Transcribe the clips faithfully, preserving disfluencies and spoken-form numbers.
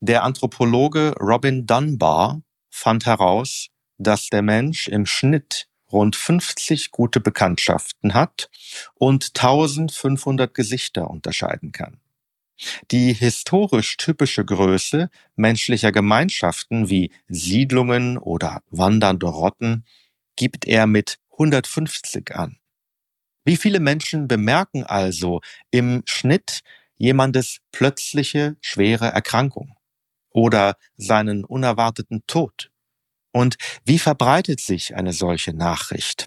Der Anthropologe Robin Dunbar fand heraus, dass der Mensch im Schnitt rund fünfzig gute Bekanntschaften hat und eintausendfünfhundert Gesichter unterscheiden kann. Die historisch typische Größe menschlicher Gemeinschaften wie Siedlungen oder wandernde Rotten gibt er mit hundertfünfzig an. Wie viele Menschen bemerken also im Schnitt jemandes plötzliche, schwere Erkrankung oder seinen unerwarteten Tod? Und wie verbreitet sich eine solche Nachricht?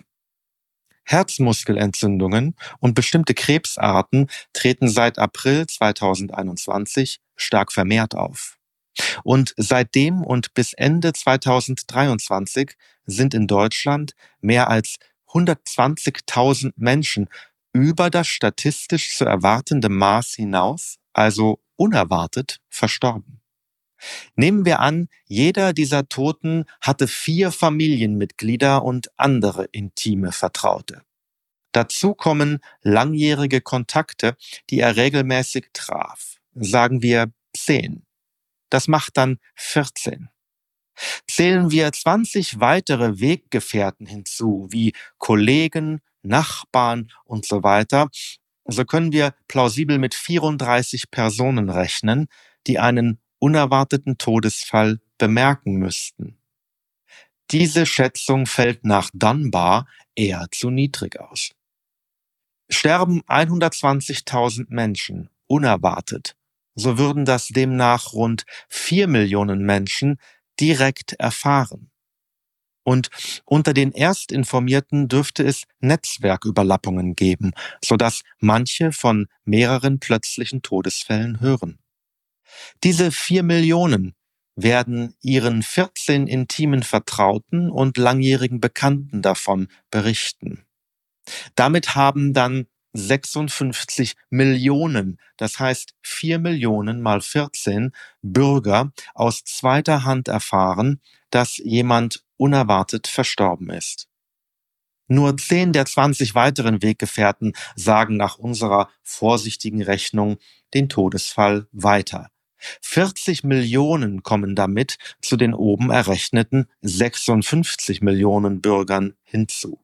Herzmuskelentzündungen und bestimmte Krebsarten treten seit April zweitausendeinundzwanzig stark vermehrt auf. Und seitdem und bis Ende zweitausenddreiundzwanzig sind in Deutschland mehr als hundertzwanzigtausend Menschen über das statistisch zu erwartende Maß hinaus, also unerwartet, verstorben. Nehmen wir an, jeder dieser Toten hatte vier Familienmitglieder und andere intime Vertraute. Dazu kommen langjährige Kontakte, die er regelmäßig traf. Sagen wir zehn. Das macht dann vierzehn. Zählen wir zwanzig weitere Weggefährten hinzu, wie Kollegen, Nachbarn und so weiter, so können wir plausibel mit vierunddreißig Personen rechnen, die einen unerwarteten Todesfall bemerken müssten. Diese Schätzung fällt nach Dunbar eher zu niedrig aus. Sterben hundertzwanzigtausend Menschen unerwartet, so würden das demnach rund vier Millionen Menschen direkt erfahren. Und unter den Erstinformierten dürfte es Netzwerküberlappungen geben, sodass manche von mehreren plötzlichen Todesfällen hören. Diese vier Millionen werden ihren vierzehn intimen Vertrauten und langjährigen Bekannten davon berichten. Damit haben dann sechsundfünfzig Millionen, das heißt vier Millionen mal vierzehn Bürger aus zweiter Hand erfahren, dass jemand unerwartet verstorben ist. Nur zehn der zwanzig weiteren Weggefährten sagen nach unserer vorsichtigen Rechnung den Todesfall weiter. vierzig Millionen kommen damit zu den oben errechneten sechsundfünfzig Millionen Bürgern hinzu.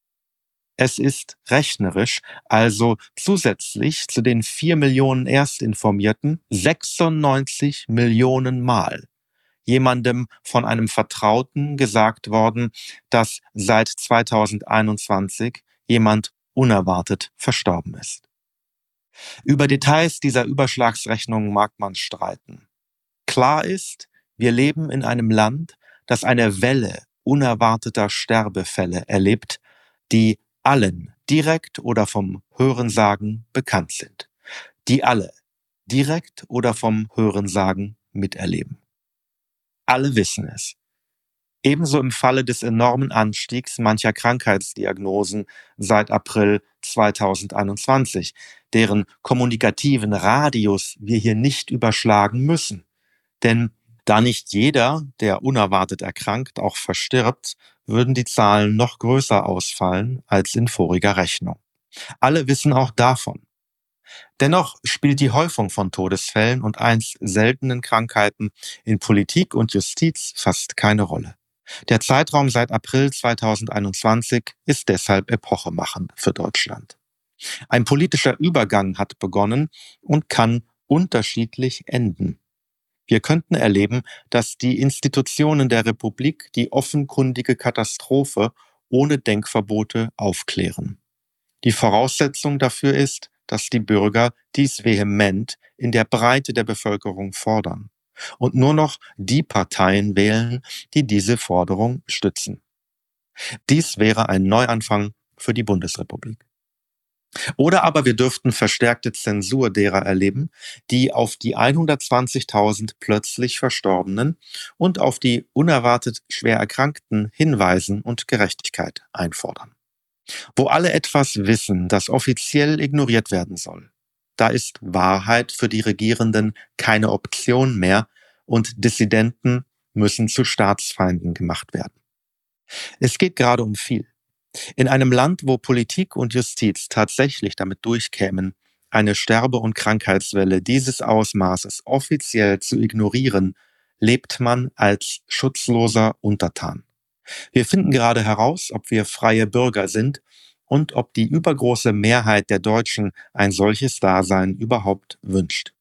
Es ist rechnerisch also zusätzlich zu den vier Millionen Erstinformierten sechsundneunzig Millionen Mal jemandem von einem Vertrauten gesagt worden, dass seit zweitausendeinundzwanzig jemand unerwartet verstorben ist. Über Details dieser Überschlagsrechnung mag man streiten. Klar ist, wir leben in einem Land, das eine Welle unerwarteter Sterbefälle erlebt, die allen direkt oder vom Hörensagen bekannt sind, die alle direkt oder vom Hörensagen miterleben. Alle wissen es. Ebenso im Falle des enormen Anstiegs mancher Krankheitsdiagnosen seit April zweitausendeinundzwanzig, deren kommunikativen Radius wir hier nicht überschlagen müssen. Denn da nicht jeder, der unerwartet erkrankt, auch verstirbt, würden die Zahlen noch größer ausfallen als in voriger Rechnung. Alle wissen auch davon. Dennoch spielt die Häufung von Todesfällen und einst seltenen Krankheiten in Politik und Justiz fast keine Rolle. Der Zeitraum seit April zweitausendeinundzwanzig ist deshalb epochemachend für Deutschland. Ein politischer Übergang hat begonnen und kann unterschiedlich enden. Wir könnten erleben, dass die Institutionen der Republik die offenkundige Katastrophe ohne Denkverbote aufklären. Die Voraussetzung dafür ist, dass die Bürger dies vehement in der Breite der Bevölkerung fordern und nur noch die Parteien wählen, die diese Forderung stützen. Dies wäre ein Neuanfang für die Bundesrepublik. Oder aber wir dürften verstärkte Zensur derer erleben, die auf die hundertzwanzigtausend plötzlich Verstorbenen und auf die unerwartet schwer Erkrankten hinweisen und Gerechtigkeit einfordern. Wo alle etwas wissen, das offiziell ignoriert werden soll, da ist Wahrheit für die Regierenden keine Option mehr und Dissidenten müssen zu Staatsfeinden gemacht werden. Es geht gerade um viel. In einem Land, wo Politik und Justiz tatsächlich damit durchkämen, eine Sterbe- und Krankheitswelle dieses Ausmaßes offiziell zu ignorieren, lebt man als schutzloser Untertan. Wir finden gerade heraus, ob wir freie Bürger sind und ob die übergroße Mehrheit der Deutschen ein solches Dasein überhaupt wünscht.